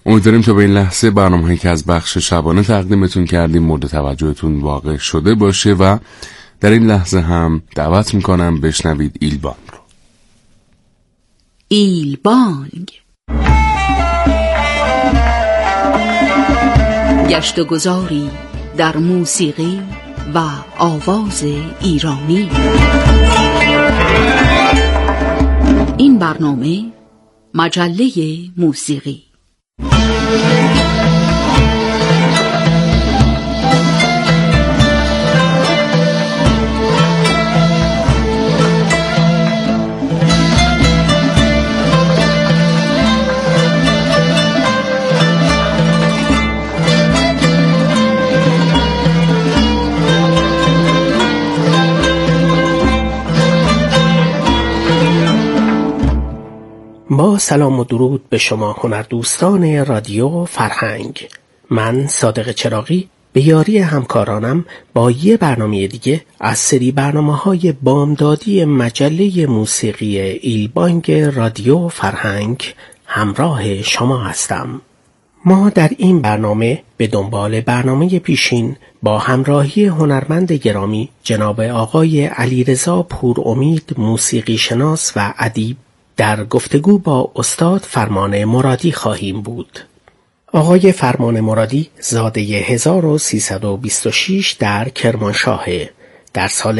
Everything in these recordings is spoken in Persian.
امیدواریم تا به این لحظه برنامه‌هایی که از بخش شبانه تقدیمتون کردیم مورد توجهتون واقع شده باشه و در این لحظه هم دعوت میکنم بشنوید ایلبانگ رو. ایلبانگ، گشت و گذاری در موسیقی و آواز ایرانی. این برنامه مجله موسیقی. با سلام و درود به شما هنردوستان رادیو فرهنگ. من صادق چراغی به یاری همکارانم با یه برنامه دیگه از سری برنامه‌های بامدادی مجله موسیقی ایلبانگ رادیو فرهنگ همراه شما هستم. ما در این برنامه به دنبال برنامه پیشین با همراهی هنرمند گرامی جناب آقای علیرضا پورامید، موسیقی شناس و ادیب، در گفتگو با استاد فرمان مرادی خواهیم بود. آقای فرمان مرادی زاده 1326 در کرمانشاهه. در سال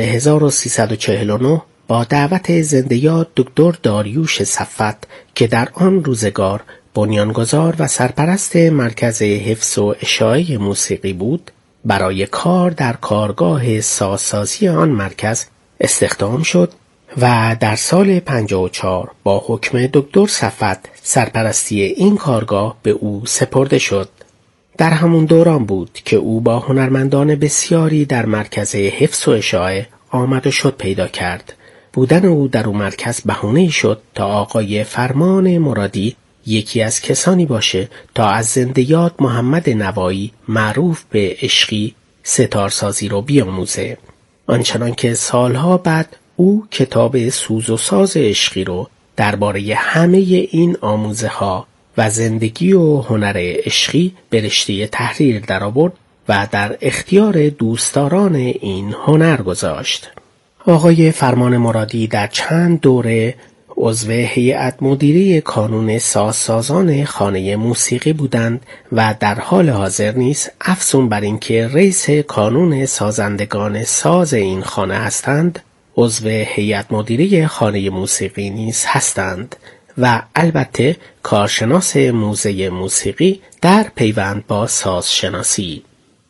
1349 با دعوت زنده‌یاد دکتر داریوش صفت که در آن روزگار بنیانگذار و سرپرست مرکز حفظ و اشاعه موسیقی بود، برای کار در کارگاه سازسازی آن مرکز استخدام شد و در سال 54 با حکم دکتر صفت سرپرستی این کارگاه به او سپرده شد. در همون دوران بود که او با هنرمندان بسیاری در مرکز حفظ و اشاعه آمد و شد پیدا کرد. بودن او در اون مرکز بهانه‌ای شد تا آقای فرمان مرادی یکی از کسانی باشه تا از زنده‌یاد محمد نوایی معروف به عشقی ستارسازی رو بیاموزه. آنچنان که سالها بعد او کتاب سوز و ساز عشقی رو درباره همه این آموزه ها و زندگی و هنر عشقی به رشته تحریر درآورد و در اختیار دوستداران این هنر گذاشت. آقای فرمان مرادی در چند دوره عضو هیئت مدیره کانون سازسازان خانه موسیقی بودند و در حال حاضر نیز افزون بر اینکه رئیس کانون سازندگان ساز این خانه هستند، عضو هیئت مدیره خانه موسیقی نیز هستند و البته کارشناس موزه موسیقی در پیوند با سازشناسی.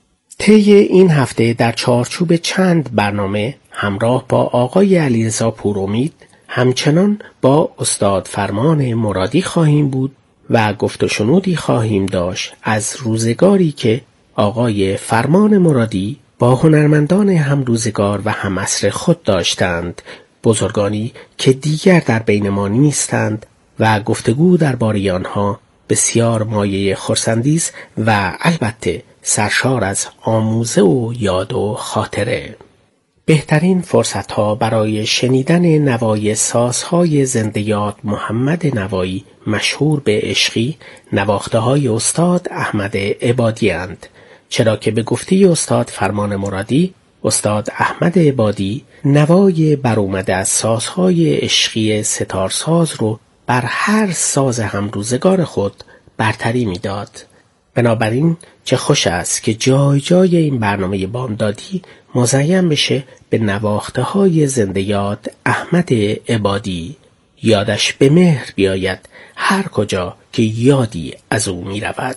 طی این هفته در چارچوب چند برنامه همراه با آقای علیرضا پورامید همچنان با استاد فرمان مرادی خواهیم بود و گفت و شنودی خواهیم داشت از روزگاری که آقای فرمان مرادی با هنرمندان هم روزگار و هم عصر خود داشتند، بزرگانی که دیگر در بین ما نیستند و گفتگو درباره آنها بسیار مایه خرسندیز و البته سرشار از آموزه و یاد و خاطره. بهترین فرصتها برای شنیدن نوای سازهای زنده‌یاد محمد نوایی مشهور به عشقی نواخته‌های استاد احمد عبادی اند، چرا که به گفته استاد فرمان مرادی، استاد احمد عبادی نوای برآمده از سازهای عشقی ستارساز رو بر هر ساز همروزگار خود برتری میداد. بنابراین چه خوش است که جای جای این برنامه بامدادی مزین بشه به نواخته های زنده‌یاد احمد عبادی. یادش به مهر بیاید هر کجا که یادی از او می رود.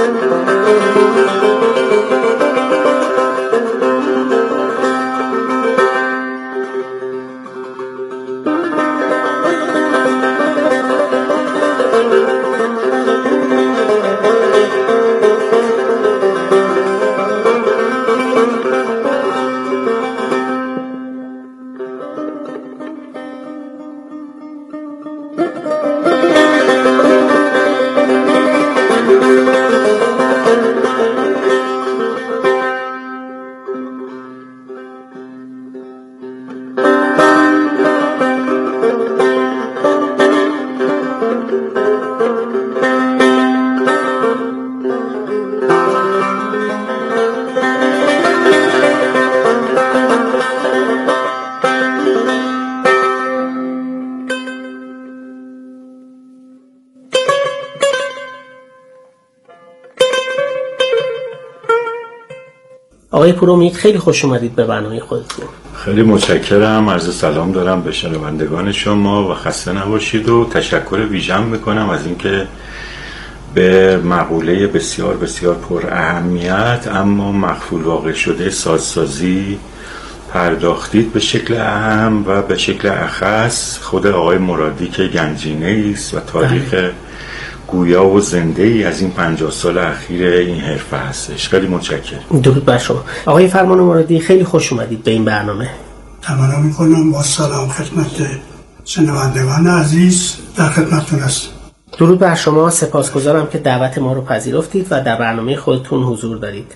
آقای پورامید خیلی خوش اومدید به برنامه خودتون. خیلی متشکرم، عرض سلام دارم به شنوندگان شما و خسته نباشید و تشکر ویژه‌ام میکنم از اینکه به مقوله بسیار بسیار پر اهمیت اما مخفول واقع شده سازسازی پرداختید به شکل اهم و به شکل اخص خود آقای مرادی که گنجینه است و تاریخ گویا و زنده ای از این 50 سال اخیر این حرفه هستش. خیلی متشکرم. درود بر شما. آقای فرمان مرادی خیلی خوش اومدید به این برنامه. تمنا میکنم با سلام خدمت شنوندگان عزیز در خدمتتون هستم. درود بر شما، سپاسگزارم که دعوت ما رو پذیرفتید و در برنامه خودتون حضور دارید.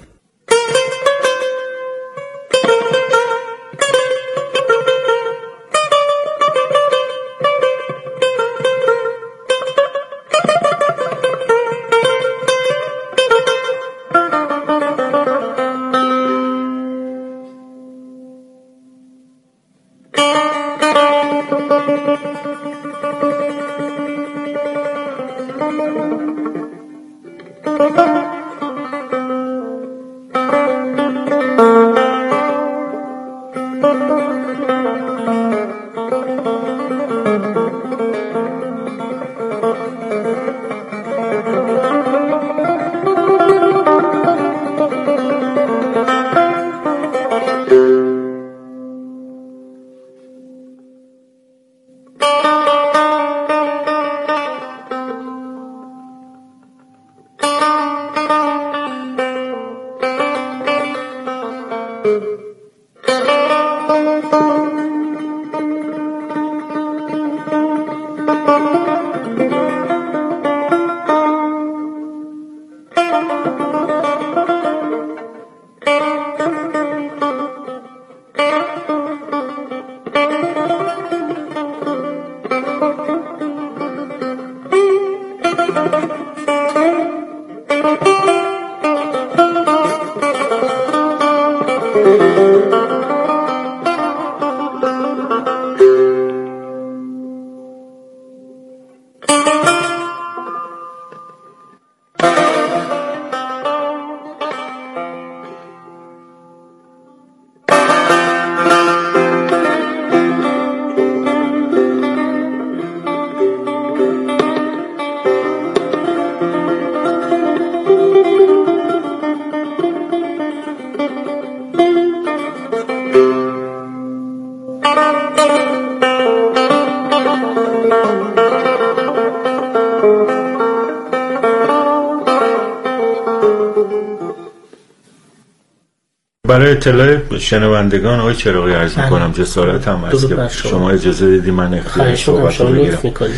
برای اطلاع شنوندگان آقای چراغی عرض می‌کنم جسارتم است که شما اجازه دیدی من اختیار صحبت رو بگیرم.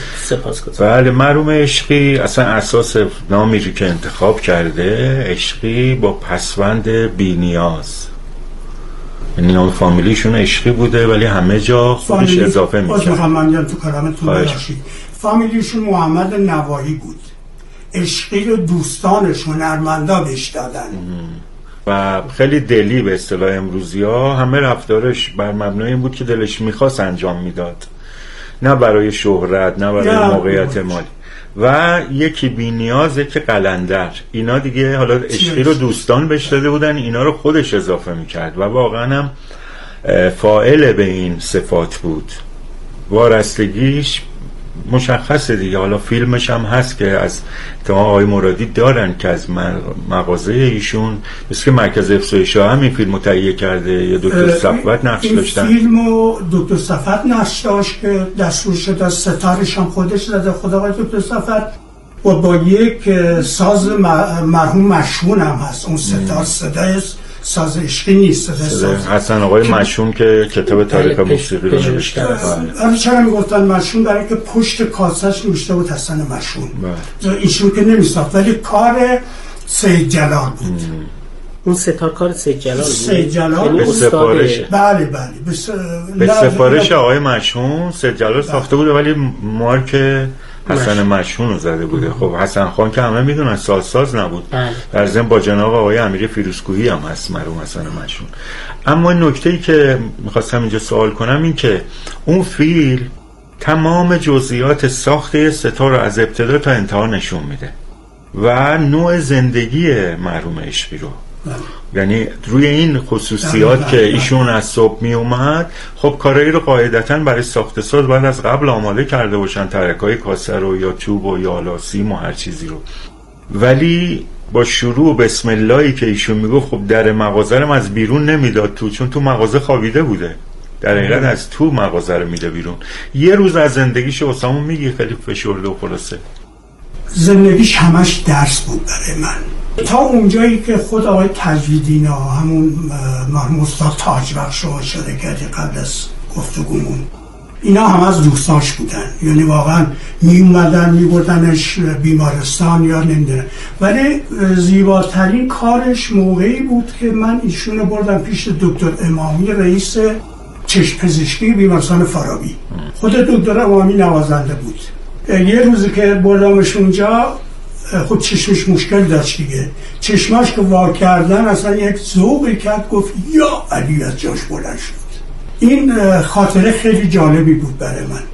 بله، مرحوم عشقی اصلا اساس نامی که انتخاب کرده عشقی با پسوند بی‌نیاز، یعنی نام فامیلیشون عشقی بوده ولی همه جا خودش اضافه می‌کرد. محمدیان تو کلامتون باشید. فامیلیشون محمد نواحی بود. عشقی رو دوستانشون هنرمندا بهش دادن. و خیلی دلی به اصطلاح امروزی‌ها همه رفتارش بر مبنای این بود که دلش میخواست انجام میداد، نه برای شهرت نه برای موقعیت مالی. و یکی بی‌نیازه که قلندر، اینا دیگه حالا عشقی رو دوستان بهش داده بودن، اینا رو خودش اضافه میکرد و واقعا هم فاعل به این صفات بود. وارستگیش مشخصه دیگه. حالا فیلمش هم هست که از تمام آقای مرادی دارن که از مغازه ایشون، مثل که مرکز افزایش هم این فیلمو تهیه کرده یا دکتر صفوت نقش داشتن. این فیلمو دکتر صفوت نقش داشت که دستور شده، ستارش هم خودش زده خود آقای دکتر صفوت، و با یک ساز مرحوم مشهون هم هست. اون ستار صدای ساز عشقی نیست، صدای حسن آقای مشهون که کتاب تاریخ موسیقی رو نوشته. آره چرا میگفتن مشهون؟ برای که پشت کاسش نوشته بود حسن مشهون. ایشون که نمیساخت، ولی کار سید جلال بود. اون ستار کار سید جلال بود. سید جلال به سفارشه. بله به سفارش آقای مشهون سید جلال ساخته بود، ولی مارک حسن مشهون رو زده بوده. خب حسن خان که همه میدونن ساز نبود. در ضمن با جناب آقای امیری فیروزکوهی هم هست مرحوم حسن مشهون. اما نکته‌ای که می‌خواستم اینجا سوال کنم این که اون فیلم تمام جزئیات ساخت ستار رو از ابتدا تا انتها نشون میده و نوع زندگی مرحوم عشقی رو، یعنی روی این خصوصیات که ایشون از صبح می اومد، خب کارایی رو قاعدتاً برای ساخت ساز باید از قبل آماده کرده باشن، ترکای کاسه رو یا چوب و یا سیم و هر چیزی رو، ولی با شروع بسم اللهی که ایشون میگه خب در مغازه رو از بیرون نمیداد تو، چون تو مغازه خوابیده بوده، در حقیقت از تو مغازه رو میده بیرون. یه روز از زندگیش واسمون میگی خیلی فشرده و خلاصه. زندگیش همش درس بود برای من، تا اونجایی که خود آقای تجویدینا همون مرحوم استاد تاجبخش رو اشاره کردی قبل از گفتگومون، اینا هم از دوستاش بودن، یعنی واقعا می اومدن می بردنش بیمارستان یا نمیدونم. ولی زیباترین کارش موقعی بود که من ایشون رو بردم پیش دکتر امامی رئیس چشم پزشکی بیمارستان فارابی. خود دکتر امامی نوازنده بود. یه روزی که بردمش اونجا، خود چشمش مشکل داشت دیگه، چشماش که وا کردن اصلا یک ذوقی کرد، گفت یا علی از جاش بلند شد. این خاطره خیلی جالبی بود برای من.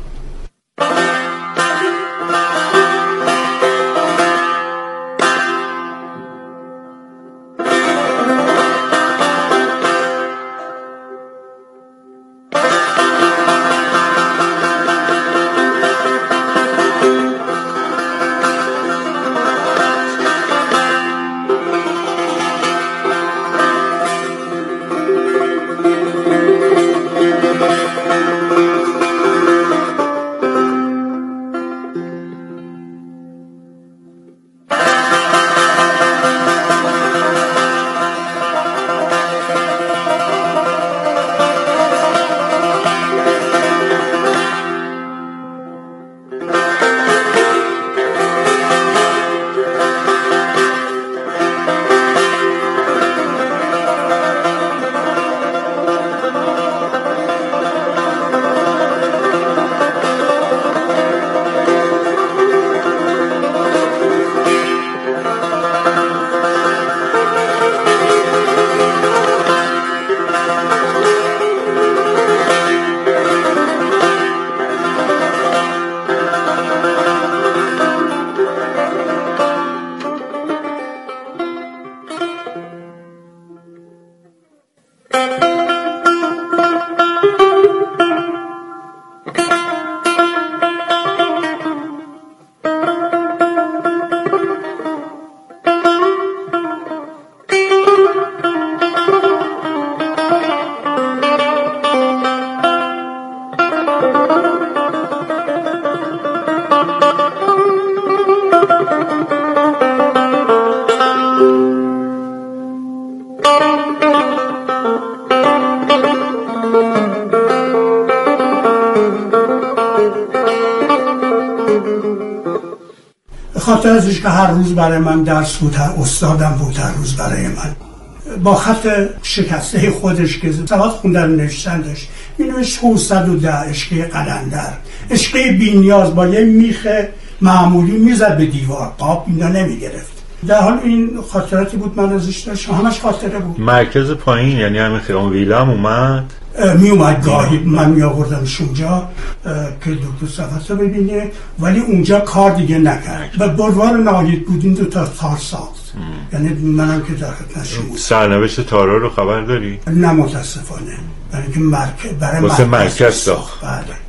خاطر ازش که هر روز برای من درس بود، هر استادم بود هر روز برای من. با خط شکسته خودش که سواد خوندن نوشتن داشت، می‌نوشت 410 عشقی قلندر، عشقی بی‌نیاز، با یه میخ معمولی میزد به دیوار، قاب اینا نمیگرفت. در حال این خاطراتی بود من ازش داشتم، همش خاطره بود. مرکز پایین یعنی همین خیام ویلم اومد می اومد گاهی، من می آوردمش اونجا که دکتر صفت رو ببینه، ولی اونجا کار دیگه نکرد. و بلوار ناهید بود این 2 تا تار ساخت. یعنی منم که در خدمتش بود. سرنوشت تارا رو خبر داری؟ نه متاسفانه، برای اینکه برای مرکز ساخت. بله.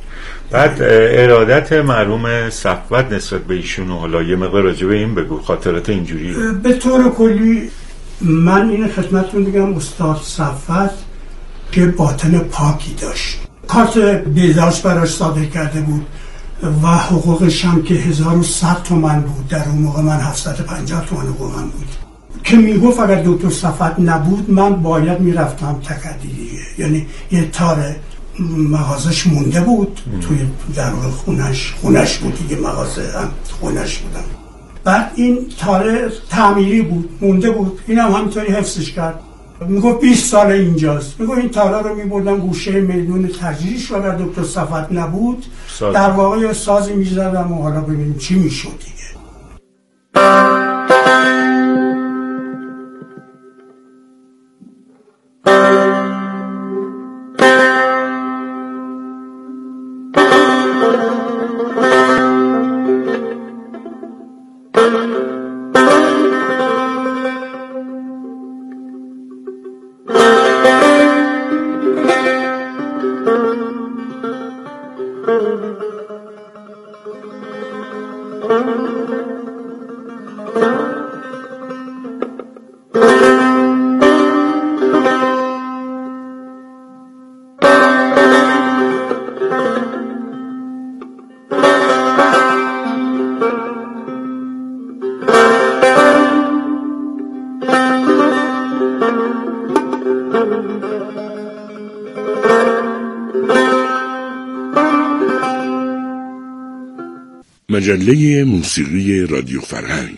بعد ارادت مرحوم صفوت نسبت به ایشون و حالا یه مقدار راجع به این بگو، خاطرات اینجوری. به طور کلی من این خدمتتون بگم استاد صفوت که باطن پاکی داشت، کارت بهداشت براش صادر کرده بود و حقوقش هم که 1100 تومان بود، در اون موقع من 750 تومان حقوقم بود که میگفت اگر دکتر صفوت نبود من باید میرفتم تکدیریه، یعنی یه تار مغازش مونده بود توی در خونش بود دیگه، مغازه هم خونش بودم. بعد این تاره تعمیری بود مونده بود، این هم همینطوری حفظش کرد. میگفت 20 سال اینجاست. میگفت این تاره رو میبردن گوشه میدون تجریش و اگر دکتر صفوت نبود در واقع سازی میزدم و حالا ببینیم چی میشد دیگه. مجله موسیقی رادیو فرهنگ.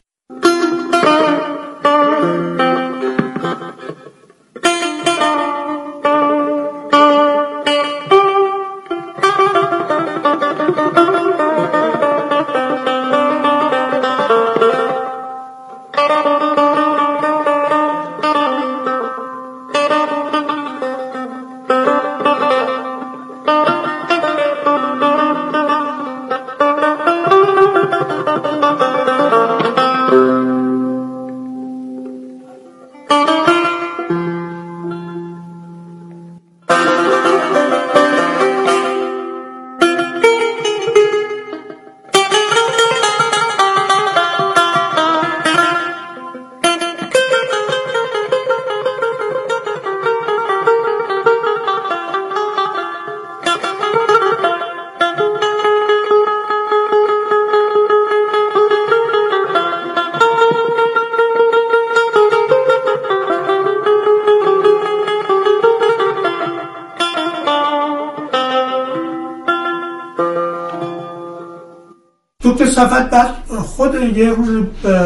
دکتر صفوت بعد خود یه روز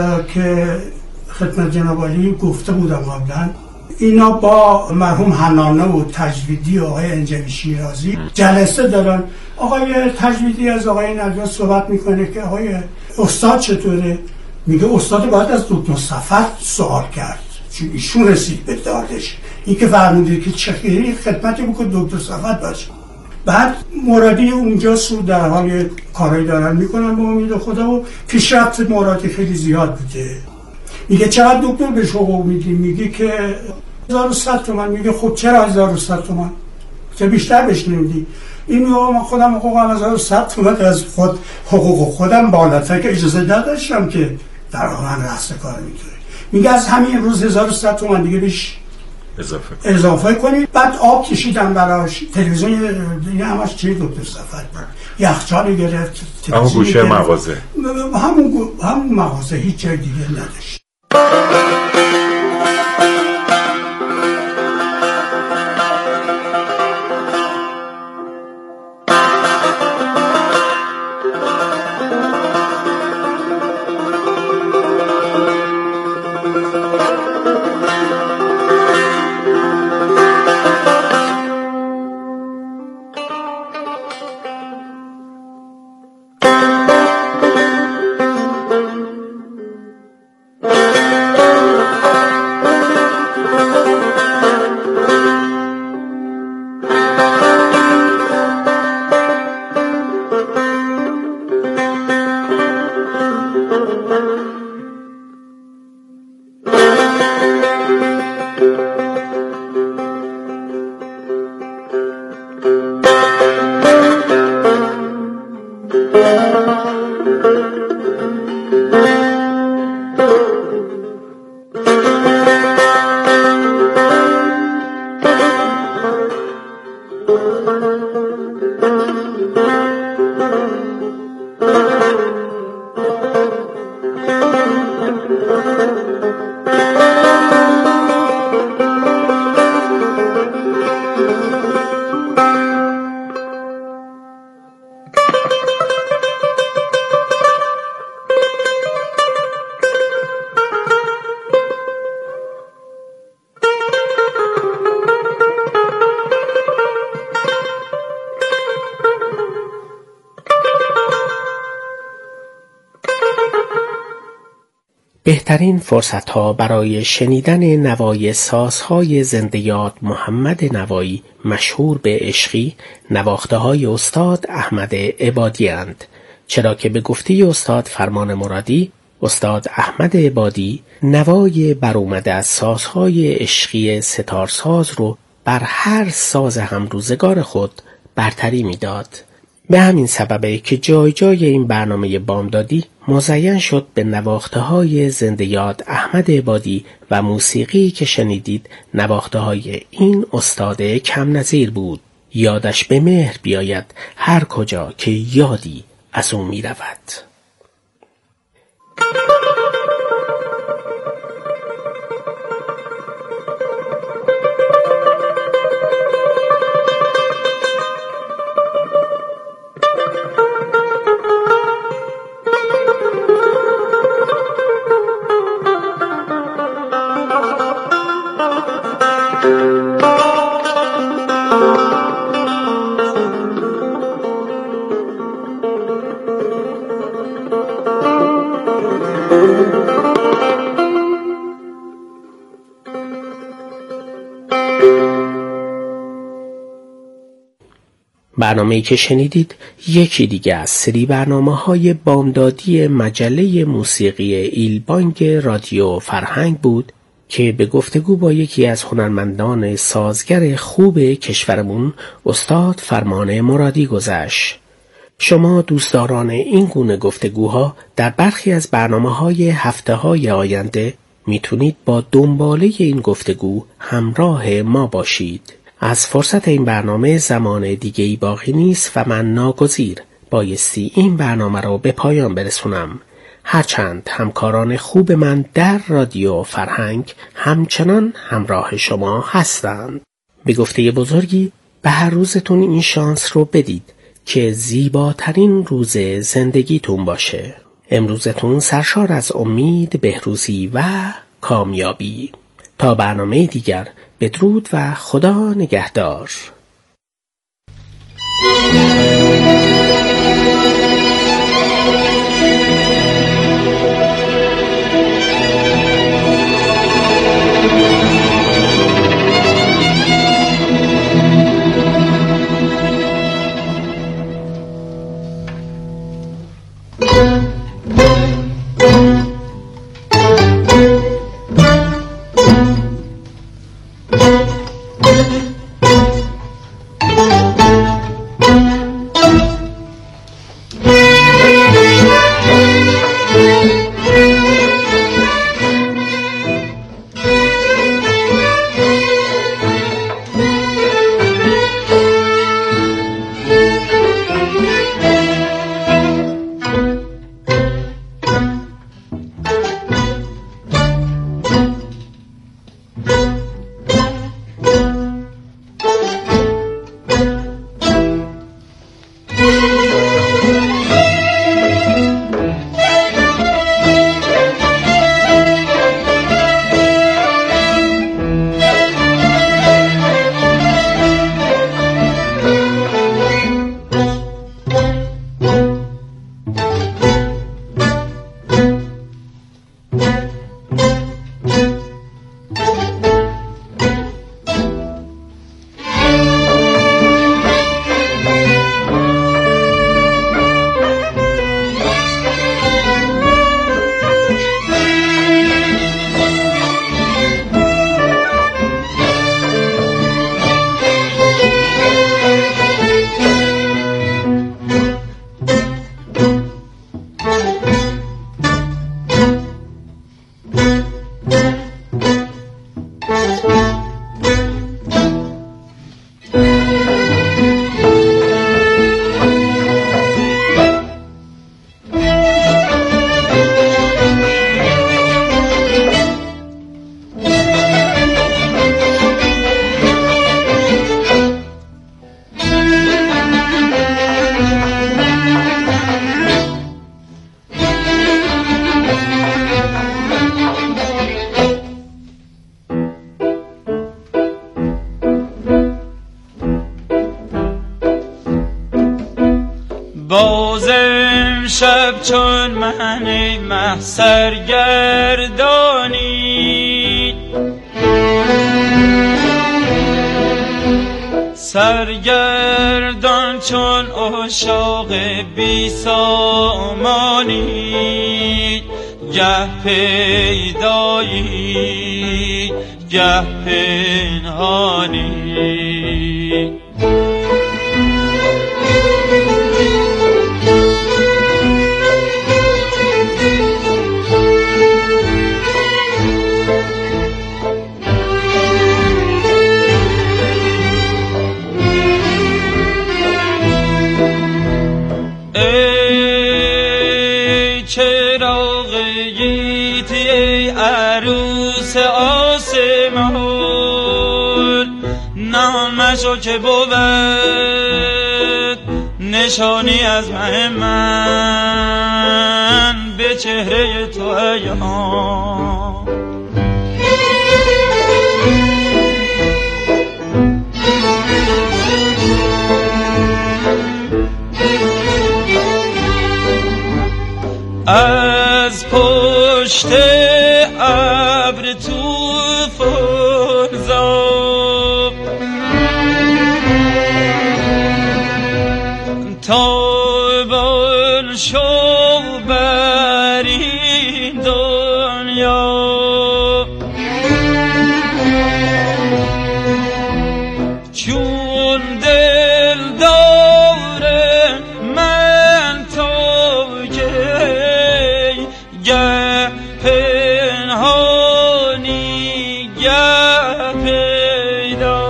که خدمت جناب عالی گفته بودم قبلا، اینا با مرحوم حنانه و تجویدی و آقای انجوی شیرازی جلسه دارن. آقای تجویدی از آقای نجات صحبت میکنه که آقای استاد چطوره؟ میگه استاد باید از دکتر صفوت سوال کرد چون ایشون رسید به دادش، این که فرموده که چه خیلی خدمتی بکن دکتر صفوت باشه. بعد مرادی اونجا در حال کارایی دارن میکنن به امید خدا و پیشرفت مرادی خیلی زیاد بوده. میگه چقدر دکتر بهش حقوق میدی؟ میگه که 1100 تومان. میگه خب چرا 1100 تومان؟ چه بیشتر بهش نمیدی؟ این میگه من خودم حقوقم 1100 تومان از خود حقوق خودم بالاتر که اجازه نداشتم که در من رأس کار میتونه. میگه از همین روز 1100 تومان دیگه بیش اضافه کنید. بعد آب کشیدم براش، تلویزیون دیگه همش چه دکتر صفوت یخچال گرفت، همون گوشه مغازه، همون مغازه، هیچ جای دیگه نداشت. بهترین فرصت‌ها برای شنیدن نوای سازهای زنده یاد محمد نوایی مشهور به عشقی نواخته‌های استاد احمد عبادی اند، چرا که به گفته استاد فرمان مرادی، استاد احمد عبادی نوای برآمده از سازهای عشقی ستارساز رو بر هر ساز همروزگار خود برتری میداد. به همین سببه که جای جای این برنامه بامدادی مزین شد به نواخته‌های زنده یاد احمد عبادی و موسیقی که شنیدید نواخته‌های این استاد کم نظیر بود. یادش به مهر بیاید هر کجا که یادی از او می رود. برنامه‌ای که شنیدید یکی دیگه از سری برنامه‌های بامدادی مجله موسیقی ایلبانگ رادیو فرهنگ بود که به گفتگو با یکی از هنرمندان سازگر خوب کشورمون استاد فرمان مرادی گذشت. شما دوستداران این گونه گفتگوها در برخی از برنامه‌های هفته‌های آینده میتونید با دنباله این گفتگو همراه ما باشید. از فرصت این برنامه زمان دیگه‌ای باقی نیست و من ناگزیر بایستی این برنامه رو به پایان برسونم. هرچند همکاران خوب من در رادیو فرهنگ همچنان همراه شما هستند. به گفته بزرگی به هر روزتون این شانس رو بدید که زیباترین روز زندگیتون باشه. امروزتون سرشار از امید، بهروزی و کامیابی. تا برنامه دیگر بدرود و خدا نگهدار. مه سرگردانی، سرگردان چون عشاق بی سامانی، گه پیدایی گه پنهانی. عروس آسمان، نامشو که بود نشانی از من به چهره تو عیان. از پشت ابر طوفان زد تابان شو بر این دنیا، چون دل داره من تو گه پنهانی گه پیدا.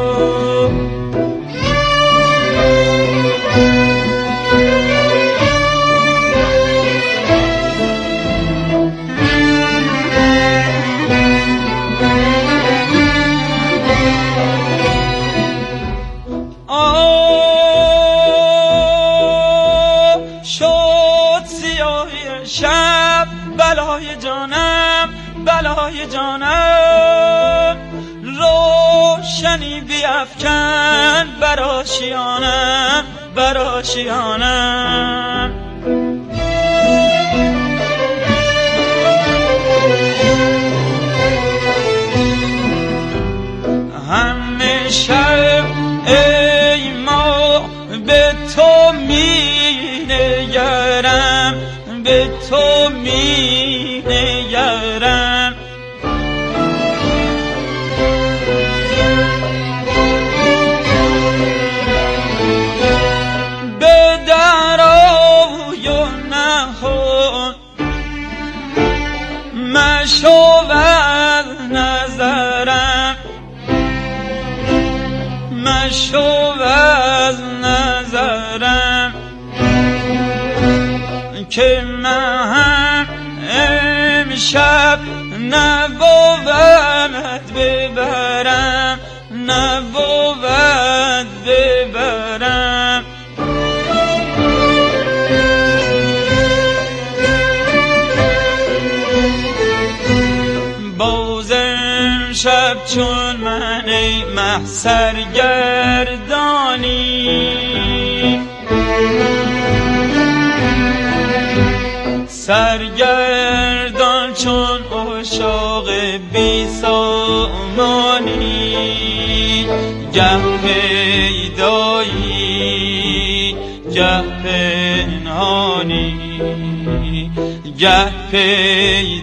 شد سیاهی شب بلای جانم بلای جانم، روشنی بیفکن بر آشیانم بر آشیانم. همه شب ای ما به تو می نگرم به تو می نگرم. به درای و نهان مشو از نظرم، مشو از نظرم که من امشب نبود ببرم نبود ببرم. باز امشب چون من ای مه سرگردانی، سرگردان چون عشاق بی سامانی، گه پیدایی گه پنهانی گه پیدایی.